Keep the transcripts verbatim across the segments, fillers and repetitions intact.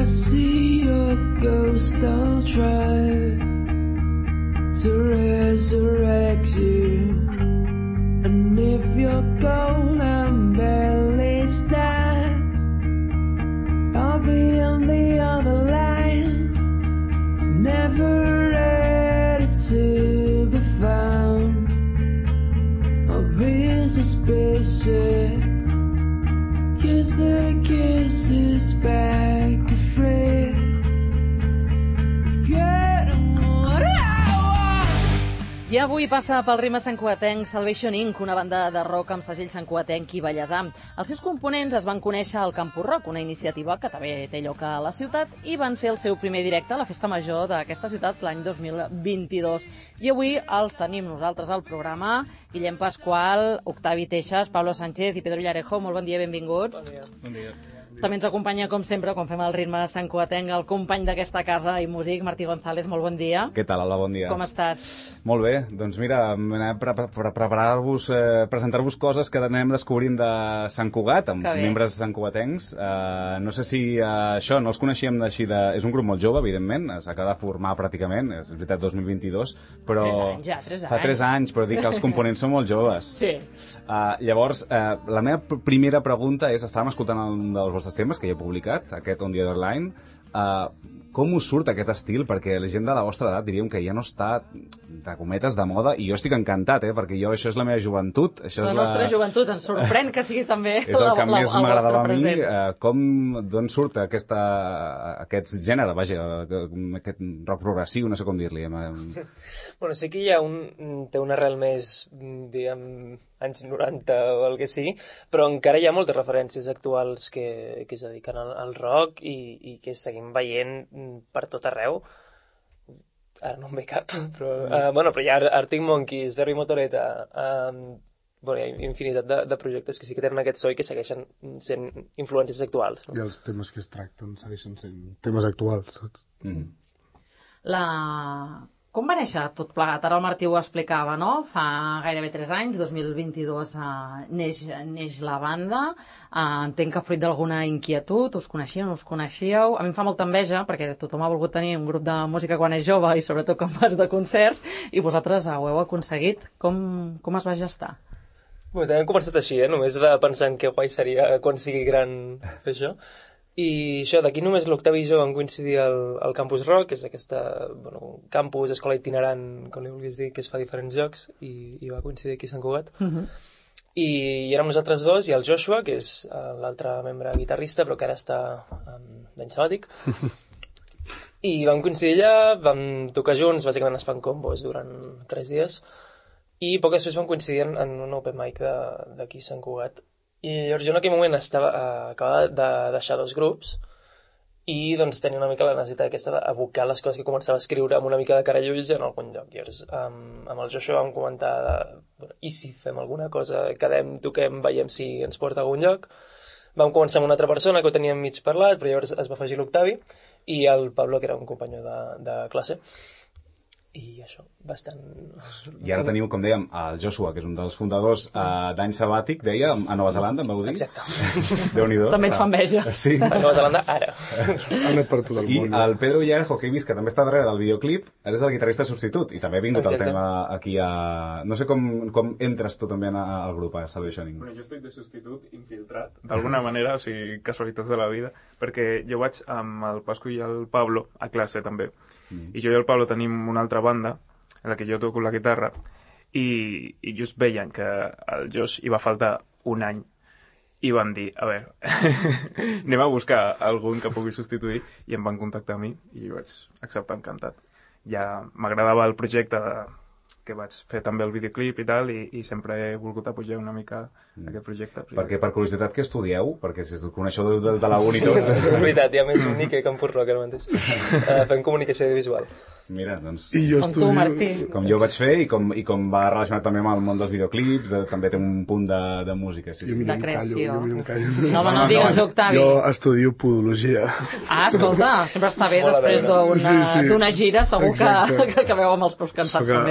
see your ghost, I'll try to resurrect you. And if you're cold and barely stand, I'll be on the other line, never ready to be found. I'll be suspicious, 'cause the kiss is back afraid. I avui passa pel ritme santcugatenc Salvation incorporated, una banda de rock amb segell santcugatenc i ballesà. Els seus components es van conèixer al Campus Rock, una iniciativa que també té lloc a la ciutat, i van fer el seu primer directe a la festa major d'aquesta ciutat l'any dos mil vint-i-dos. I avui els tenim nosaltres al programa: Guillem Pasqual, Octavi Teixas, Pablo Sánchez i Pedro Llarejo. Molt bon dia, benvinguts. Bon dia. Bon dia. També ens acompanya, com sempre, quan fem el ritme santcugatenc, el company d'aquesta casa i músic, Martí González. Molt bon dia. Què tal, Ala? Bon dia. Com estàs? Molt bé. Doncs mira, anem a preparar-vos, eh, presentar-vos coses que anem descobrint de Sant Cugat, amb membres santcugatencs. Eh, no sé si eh, això, no els coneixíem així de... És un grup molt jove, evidentment, s'acaba de formar pràcticament, és veritat, dos mil vint-i-dos, però... Tres anys, ja, tres anys. Fa tres anys, però dic que els components són molt joves. Sí. Uh, llavors, uh, la meva primera pregunta és, estàvem escoltant un dels vostres temes que ja he publicat, aquest On the Other Line. Uh, com us surt aquest estil? Perquè la gent de la vostra edat diríem que ja no està, de cometes, de moda, i jo estic encantat, eh? Perquè jo, això és la meva joventut. Això és la, la nostra joventut, ens sorprèn que sigui també és el que la, la, més m'agradava a mi. Uh, com, d'on surt aquesta, aquest gènere, vaja, aquest rock progressiu, no sé com dir-li. Bueno, sí que hi ha un, té una arrel més, diguem, anys noranta o el que sigui, però encara hi ha moltes referències actuals que, que es dediquen al, al rock i, i que seguim veient per tot arreu. Ara no em ve cap, però, uh, bueno, però hi ha Arctic Monkeys, Derry Motoreta, um, bueno, hi ha infinitat de, de projectes que sí que tenen aquest so i que segueixen sent influències actuals. No? I els temes que es tracten segueixen sent temes actuals, saps? Mm-hmm. La... Com va néixer tot plegat? Ara el Martí ho explicava, no? Fa gairebé tres anys, dos mil vint-i-dos, eh, neix, neix la banda. Eh, entenc que fruit d'alguna inquietud, us coneixíeu, no us coneixíeu? A mi em fa molta enveja, perquè tothom ha volgut tenir un grup de música quan és jove i sobretot quan vas de concerts, i vosaltres ho heu aconseguit. Com, com es va gestar? Bé, també hem començat així, eh? Només de pensar en que guai seria quan sigui gran fer això. I això, d'aquí només l'Octavi i jo vam coincidir al, al Campus Rock, que és aquesta, bueno, campus, escola itinerant, com li vulguis dir, que es fa a diferents llocs, i, i va coincidir aquí a Sant Cugat. Uh-huh. I, I érem nosaltres dos, i el Joshua, que és l'altre membre guitarrista, però que ara està um, d'any sabàtic. I vam coincidir allà, vam tocar junts, bàsicament es fan combos durant tres dies, i poc després vam coincidir en, en un open mic d'aquí a Sant Cugat. I llavors jo en aquell moment estava, uh, acabava de deixar dos grups i doncs tenia una mica la necessitat aquesta d'abocar les coses que començava a escriure amb una mica de cara i ulls en algun lloc. I llavors um, amb el Joshua vam comentar de, bueno, i si fem alguna cosa, quedem, toquem, veiem si ens porta a algun lloc. Vam començar amb una altra persona que ho teníem mig parlat, però llavors es va afegir l'Octavi i el Pablo, que era un company de, de classe. I això, bastant... I ara teniu, com dèiem, el Joshua, que és un dels fundadors uh, d'any sabàtic, deia, a Nova Zelanda, em vau dir? Exacte. Déu-n'hi-do. També ens fa enveja. Sí. A Nova Zelanda, ara. Ha anat per tot el I món. I el Pedro Llarejo, que he vist que també està darrere del videoclip, eres el guitarrista substitut, i també ha vingut Exacte. el tema aquí a... No sé com, com entres tu també al grup, a Salvation incorporated. Bueno, jo estic de substitut infiltrat, d'alguna manera, o sigui, casualitats de la vida, perquè jo vaig amb el Pascu i el Pablo a classe també, mm. i jo i el Pablo tenim una altra banda, en la que jo toco la guitarra, i, i just veien que al Josh hi va faltar un any, i van dir, a veure, anem a buscar algun que pugui substituir, i em van contactar a mi, i vaig acceptar encantat. Ja m'agradava el projecte de, que vaig fer també el videoclip i tal, i, i sempre he volgut apujar una mica mm. aquest projecte. Perquè, per curiositat, que estudieu? Perquè si us coneixeu de, de, de la uni tots... És veritat, hi ha més únic que Campus Rock ara mateix. Uh, fem comunicació visual. Mira, doncs... I jo com estudio... tu, Martí. Com jo vaig fer i com, i com va relacionat també amb el món dels videoclips, eh, també té un punt de, de música. Sí, sí. Jo De creació. Callo, jo callo. No, home, no digues, Octavi. Jo estudio podologia. Ah, escolta, sempre està bé després d'una Sí, sí. d'una gira, segur que, Exacte. que, que veu amb els peus cansats Soc també després el d'una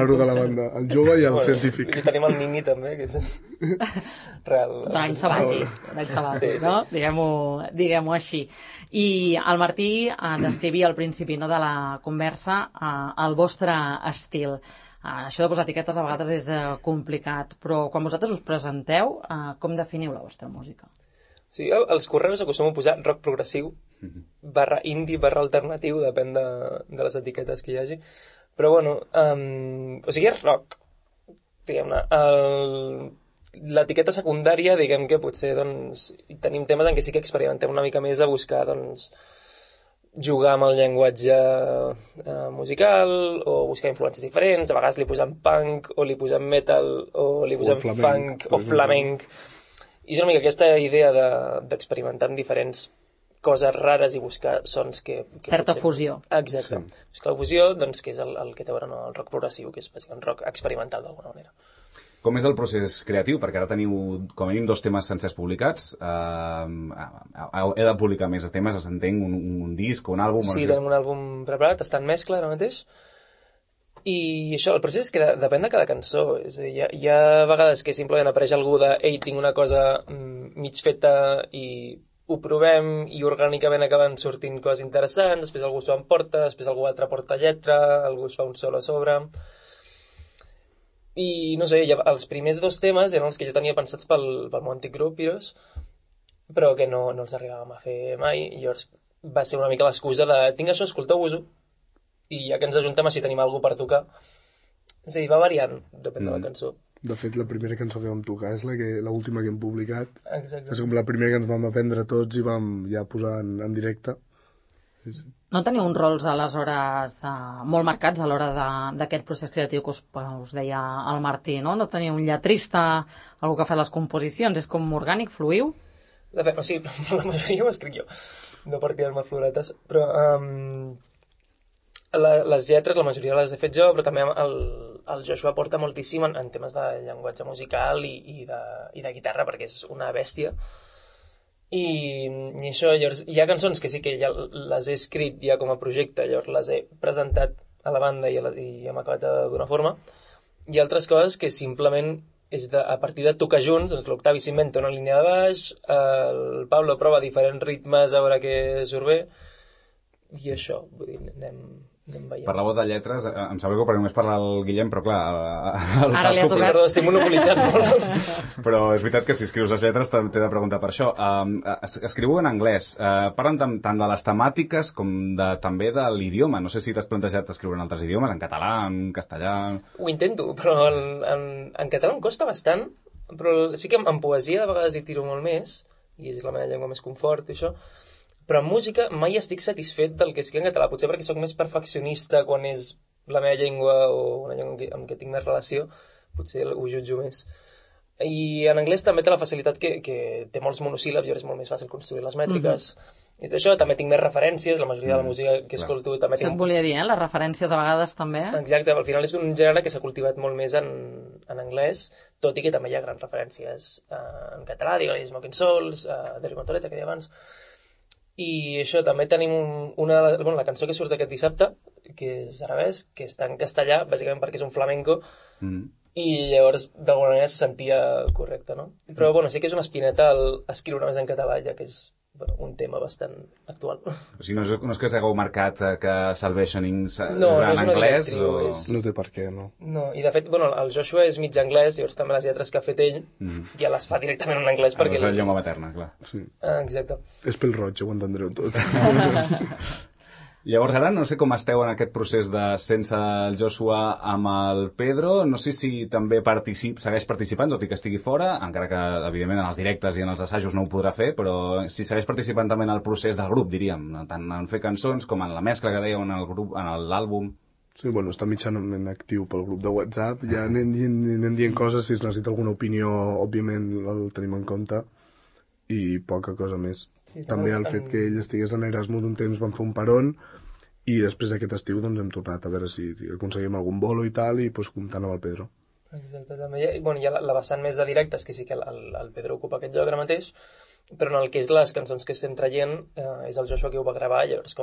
separar-ho de la banda, el jove i el Bueno, científic. I tenim el Nini també, que és real. De l'any sabàtic, l'any sabàtic, no? Diguem-ho diguem així. I el Martí eh, descrivia al principi, no, de la conversa eh, el vostre estil. Eh, això de posar etiquetes a vegades és eh, complicat, però quan vosaltres us presenteu, eh, com definiu la vostra música? Sí, els correus acostumo a posar rock progressiu, barra indie, barra alternatiu, depèn de, de les etiquetes que hi hagi. Però bueno, um, o sigui, és rock, diguem-ne. L'etiqueta secundària, diguem que potser, doncs, tenim temes en què sí que experimentem una mica més a buscar, doncs, jugar amb el llenguatge uh, musical o buscar influències diferents. A vegades li posem punk o li posem metal o li posem o funk o flamenc. I és una mica aquesta idea d'experimentar amb diferents coses rares i buscar sons que... que certa potser... fusió. Exacte. Sí. Buscar la fusió, doncs, que és el, el que té a veure amb el rock progressiu, que és bàsicament rock experimental d'alguna manera. Com és el procés creatiu? Perquè ara teniu com a mínim dos temes sencers publicats. Uh, he de publicar més temes, entenc, un, un disc, un àlbum... Sí, tenim un àlbum preparat, està en mescla ara mateix. I això, el procés és que depèn de cada cançó. És a dir, hi, ha, hi ha vegades que simplement apareix algú de ei, tinc una cosa mm, mig feta i ho provem i orgànicament acaben sortint coses interessants, després algú s'ho emporta, després algú altre porta lletra, algú es fa un sol a sobre... I, no sé, ja, els primers dos temes eren els que jo tenia pensats pel, pel meu antic grup, Piros, però que no, no els arribàvem a fer mai, i llavors va ser una mica l'excusa de tinc això, escolteu-vos-ho, i ja que ens ajuntem així tenim alguna per tocar. És a dir, va variant, depèn mm. de la cançó. De fet, la primera cançó que vam tocar és la que l'última que hem publicat. Exacte. És com la primera que ens vam aprendre tots i vam ja posar en, en directe. Sí, sí. No teniu uns rols, aleshores, uh, molt marcats a l'hora d'aquest procés creatiu que us, us deia el Martí, no? No teniu un lletrista, algú que fa les composicions, és com orgànic, fluïu? De fet, o sigui, la majoria ho escric jo, no per tirar-me floretes, però um, la, les lletres, la majoria les he fet jo, però també el, el Joshua aporta moltíssim en, en temes de llenguatge musical i, i, de, i de guitarra, perquè és una bèstia. I, i això, llavors, hi ha cançons que sí que ja les he escrit ja com a projecte, llavors les he presentat a la banda i, a la, i hem acabat de donar forma, i altres coses que simplement és de, a partir de tocar junts, doncs l'Octavi s'inventa una línia de baix, el Pablo prova diferents ritmes a veure què surt bé, i això, vull dir, anem, anem veient. Parlàveu de lletres, em sap greu perquè només parla el Guillem, però clar, el, el ara li ha tocat. Perdó, estic monopolitzant molt. Però és veritat que si escrius les lletres t'he de preguntar per això. Um, es, escriu en anglès, uh, parlen tant, tant de les temàtiques com de, també de l'idioma. No sé si t'has plantejat escriure en altres idiomes, en català, en castellà... Ho intento, però en, en, en català em costa bastant, però sí que en, en poesia de vegades hi tiro molt més, i és la meva llengua més confort i això, però en música mai estic satisfet del que escric en català, potser perquè sóc més perfeccionista quan és la meva llengua o una llengua amb què, amb què tinc més relació, potser ho jutjo més. I en anglès també té la facilitat que, que té molts monosíl·labs i és molt més fàcil construir les mètriques. Mm-hmm. I tot això, també tinc més referències, la majoria mm, de la música que escolto clar. també tinc... Això et volia dir, eh? Les referències a vegades també. Exacte, al final és un gènere que s'ha cultivat molt més en, en anglès, tot i que també hi ha grans referències uh, en català, digue-li Smoking Souls, uh, Derry Motoreta, que deia abans. I això, també tenim un, una... Bueno, la cançó que surt aquest dissabte, que és arabès, que està en castellà, bàsicament perquè és un flamenco, mm. i llavors d'alguna manera se sentia correcte, no? Però, bueno, sí que és una espineta el escriure més en català, ja que és bueno, un tema bastant actual. O sigui, no és, no és que us hagueu marcat que Salvationing és no, en no és anglès? Directriu, o... és... No té per què, no. No, i de fet, bueno, el Joshua és mig anglès, llavors també les lletres que ha fet ell mm. ja les fa directament en anglès. Ah, perquè... és la llengua materna, clar. Sí. Ah, exacte. És pel roig, ho entendreu tot. Llavors ara no sé com esteu en aquest procés de sense el Joshua amb el Pedro, no sé si també particip, segueix participant, tot i que estigui fora, encara que evidentment en els directes i en els assajos no ho podrà fer, però si segueix participant també en el procés del grup, diríem, tant en fer cançons com en la mescla que dèieu en el grup, en l'àlbum. Sí, bueno, està mitjanament actiu pel grup de WhatsApp, ja anem, anem dient coses, si es necessita alguna opinió, òbviament el tenim en compte, i poca cosa més. Sí, també el fet que ell estigués en Erasmus un temps van fer un peron i després d'aquest estiu doncs, hem tornat a veure si aconseguim algun bolo i tal i doncs, comptant amb el Pedro. Exacte, també hi ha, bueno, hi ha la, la vessant més de directes, que sí que el, el Pedro ocupa aquest lloc ara mateix, però en el que és les cançons que estem traient eh, és el Joshua que ho va gravar, llavors com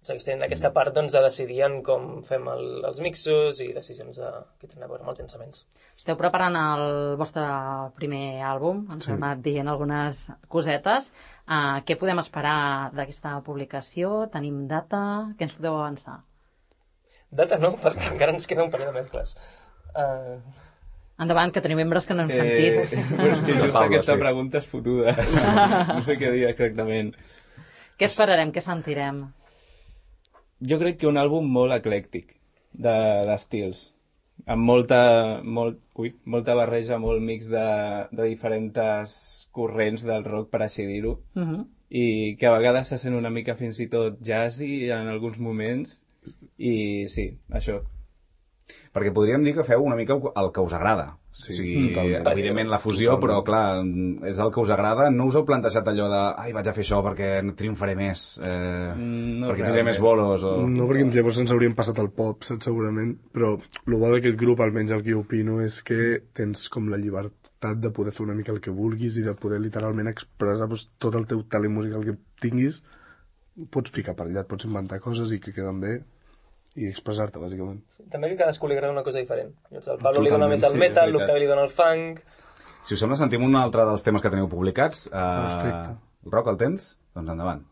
segueix tenint aquesta part doncs, de decidir en com fem el, els mixos i decisions de, que tenen a veure amb els llançaments. Esteu preparant el vostre primer àlbum, ens sí. heu anat dient algunes cosetes. Uh, què podem esperar d'aquesta publicació? Tenim data? Què ens podeu avançar? Data no, perquè encara ens queda un parell de mescles. Uh... Endavant, que tenim membres que no hem eh, sentit. Però és que just Pablo, aquesta sí. pregunta és fotuda. No sé què dir exactament. Què esperarem, què sentirem? Jo crec que un àlbum molt eclèctic d'estils, de, amb molta, molt, ui, molta barreja, molt mix de, de diferents corrents del rock, per així dir-ho, uh -huh. i que a vegades se sent una mica fins i tot jazzy en alguns moments, i sí, això. Perquè podríem dir que feu una mica el que us agrada. Sí, o sigui, totalment. Evidentment la fusió, totalment. Però clar, és el que us agrada. No us heu plantejat allò de ai, vaig a fer això perquè triomfaré més, eh, no perquè tindré més bolos? O... No, perquè llavors ens hauríem passat al pop, saps, segurament. Però el bo d'aquest grup, almenys el que jo opino, és que tens com la llibertat de poder fer una mica el que vulguis i de poder literalment expressar doncs, tot el teu talent musical que tinguis. Pots ficar per allà, pots inventar coses i que queden bé i expressar-te, bàsicament. Sí, també que cadascú li agrada una cosa diferent. El Pablo li dona més al metal, sí, l'Octavi li dona el funk... Si us sembla, sentim un altre dels temes que teniu publicats. Uh, Perfecte. Roc, el tens? Doncs endavant.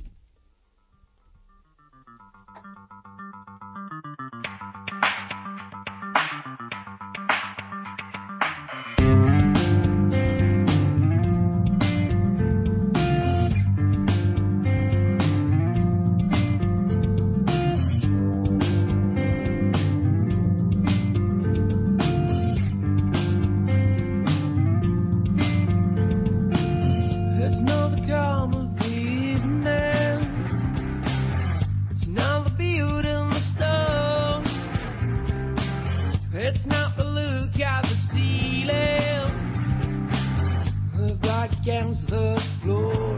It's not the look at the ceiling, the black against the floor.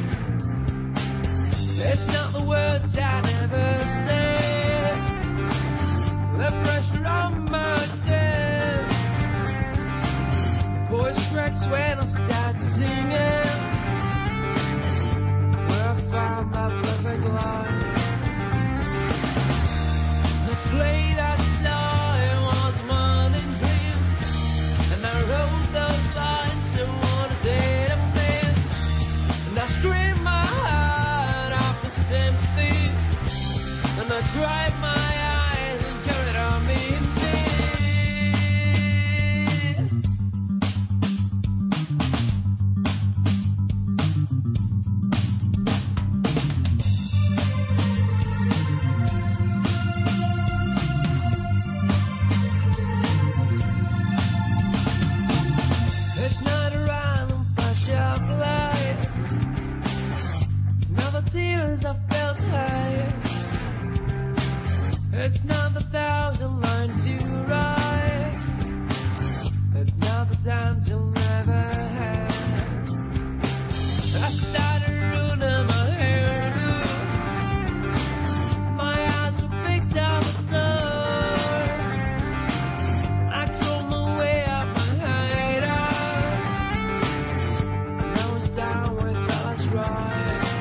It's not the words I never said, the pressure on my chest. The voice cracks when I start singing, where I found that perfect line. I play that song. I dry my eyes and carry it on me. It's not a random flash of light, it's not the tears I felt high. It's not the thousand lines you write, it's not the dance you'll never have. I started ruining my hairdo, my eyes were fixed on the door. I drove my way up my hideout, now it's down with Dallas Rock.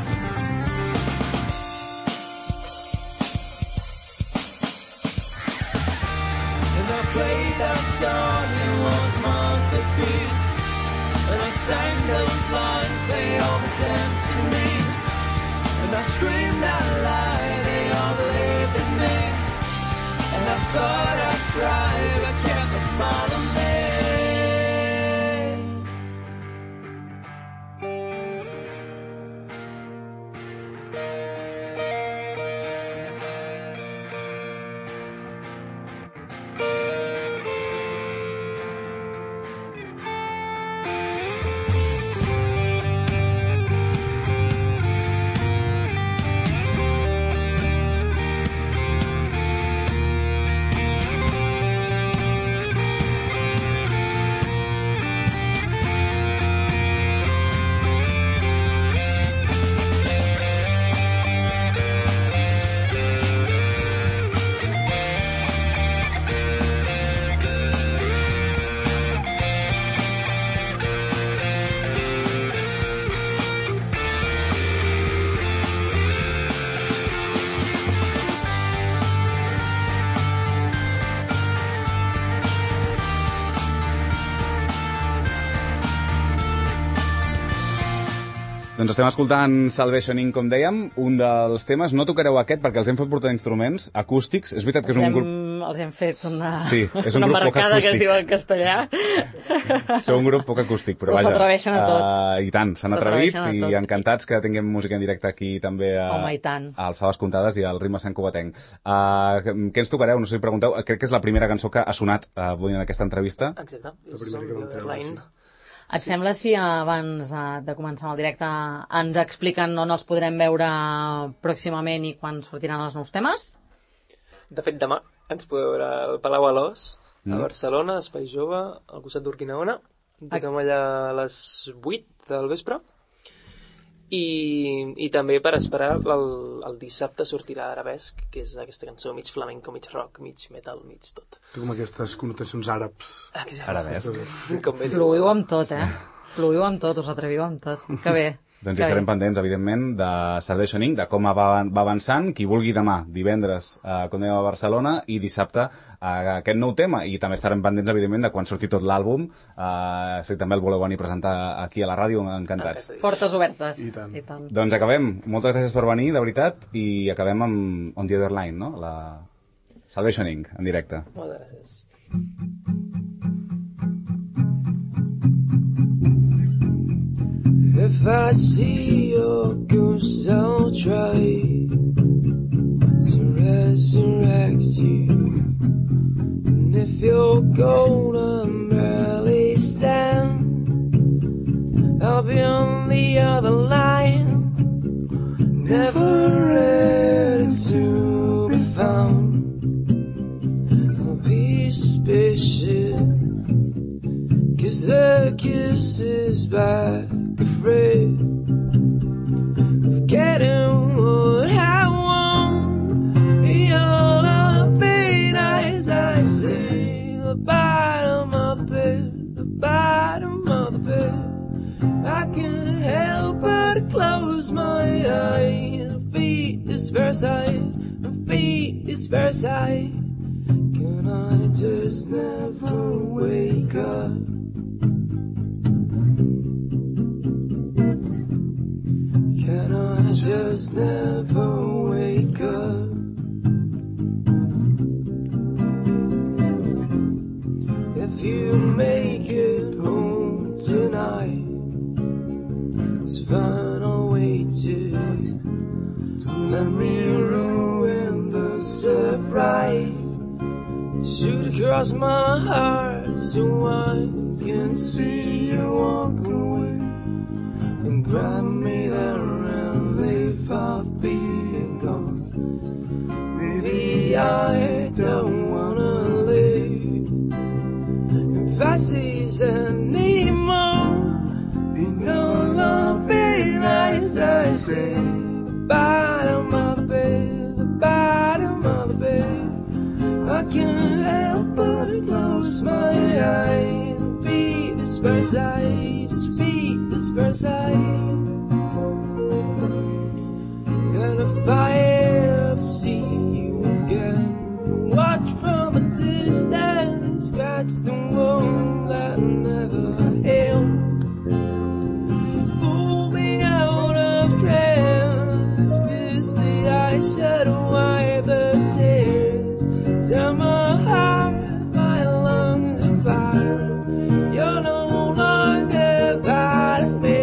Played that song, it was a masterpiece, and I sang those lines, they all made sense to me, and I screamed out loud, they all believed in me, and I thought I'd cry, but kept a smile on me. Doncs estem escoltant Salvation Inc, com dèiem, un dels temes. No tocareu aquest perquè els hem fet portar instruments acústics. És veritat que és un hem, grup... Els hem fet una, sí, és un una grup marcada que es diu en castellà. Sou un grup poc acústic, però, però vaja. s'atreveixen a tot. Uh, I tant, s'han atrevit i encantats que tinguem música en directe aquí també a, Home, i tant. al Faves Comptades i al Ritme Sant Cugatenc. Uh, què ens tocareu? No sé si pregunteu. Crec que és la primera cançó que ha sonat uh, avui en aquesta entrevista. Exacte. La primera que vam treure, sí. Et sembla si abans de començar amb el directe ens expliquen on els podrem veure pròximament i quan sortiran els nous temes? De fet, demà ens podeu veure al Palau Alòs, mm. a Barcelona, Espai Jove, al costat d'Urquinaona. Toquem allà a les vuit del vespre. I, i també per esperar el, el dissabte sortirà Arabesc, que és aquesta cançó mig flamenco, mig rock, mig metal, mig tot. Té com aquestes connotacions àrabs. Exacte. Arabesc. Com bé Fluïu amb tot, eh? Fluïu amb tot, us atreviu amb tot. Que bé. Doncs hi estarem pendents, evidentment, de Salvation Inc, de com va, va avançant. Qui vulgui demà, divendres, eh, com dèiem a Barcelona, i dissabte eh, aquest nou tema. I també estarem pendents, evidentment, de quan surti tot l'àlbum. Eh, si també el voleu venir a presentar aquí a la ràdio, encantats. Portes obertes. I tant. I tant. Doncs acabem. Moltes gràcies per venir, de veritat, i acabem amb On the Other Line, no? La Salvation Inc, en directe. Moltes gràcies. If I see your ghost, I'll try to resurrect you. And if you're gonna barely stand, I'll be on the other line, never ready to be found. I'll be suspicious, 'cause the kiss is back, afraid of getting what I want. You're the pain as I say, the bottom of the bed, the bottom of the bed. I can't help but close my eyes. My feet is Versailles, my feet is Versailles. Can I just never wake up? Can I just never wake up? If you make it home tonight, it's fine, I'll wait you. Don't let me ruin the surprise. Shoot across my heart so I can see you walk away, and grab me there and leave off being gone. Maybe I don't wanna live in passes anymore. You know love ain't nice, I say. The bottom of the bed, the bottom of the bed. I can't help but close my eyes. Feet is Versailles, his feet is Versailles. And if I ever see you again, watch from a distance, scratch the wound that never healed. Pull me out of trance, 'cause the eyes shed away the tears. Tell my heart, my lungs are fire. You're no longer part of me.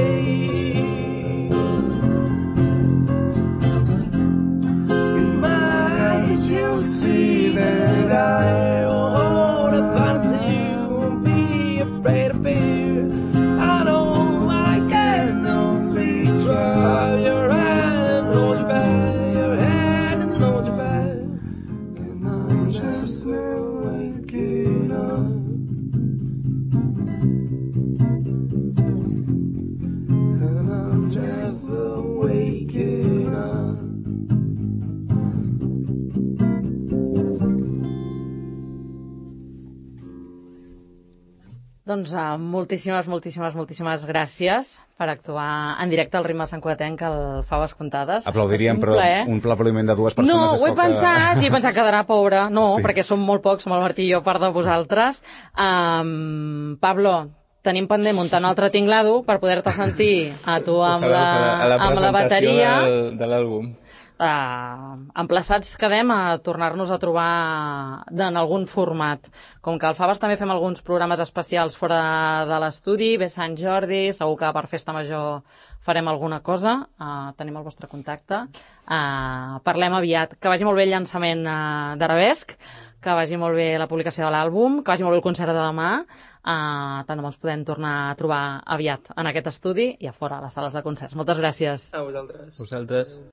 In my eyes you'll see that I will hold upon to you and be afraid of fear. I know I can only try. Your hand and hold you back, your hand and hold you back. And I'm just waking up. And I'm never waking up. Doncs uh, moltíssimes, moltíssimes, moltíssimes gràcies per actuar en directe al Ritme Sant Cugatenc al Faves Comptades. Aplaudiríem, però un aplaudiment de dues persones no, és ho he poc... pensat, i he pensat que quedarà pobre. No, sí. Perquè som molt pocs, som el Martí i jo, part de vosaltres. Um, Pablo, tenim pendent muntar un altre tinglado per poder-te sentir a tu amb la, a la, amb la bateria. Del, de l'àlbum. Uh, emplaçats quedem a tornar-nos a trobar en algun format. Com que al Faves també fem alguns programes especials fora de l'estudi, ve Sant Jordi, segur que per Festa Major farem alguna cosa, uh, tenim el vostre contacte, uh, parlem aviat. Que vagi molt bé el llançament uh, d'Arabesc, que vagi molt bé la publicació de l'àlbum, que vagi molt bé el concert de demà, uh, tant de bo ens podem tornar a trobar aviat en aquest estudi i a fora a les sales de concerts. Moltes gràcies. A vosaltres. Vosaltres.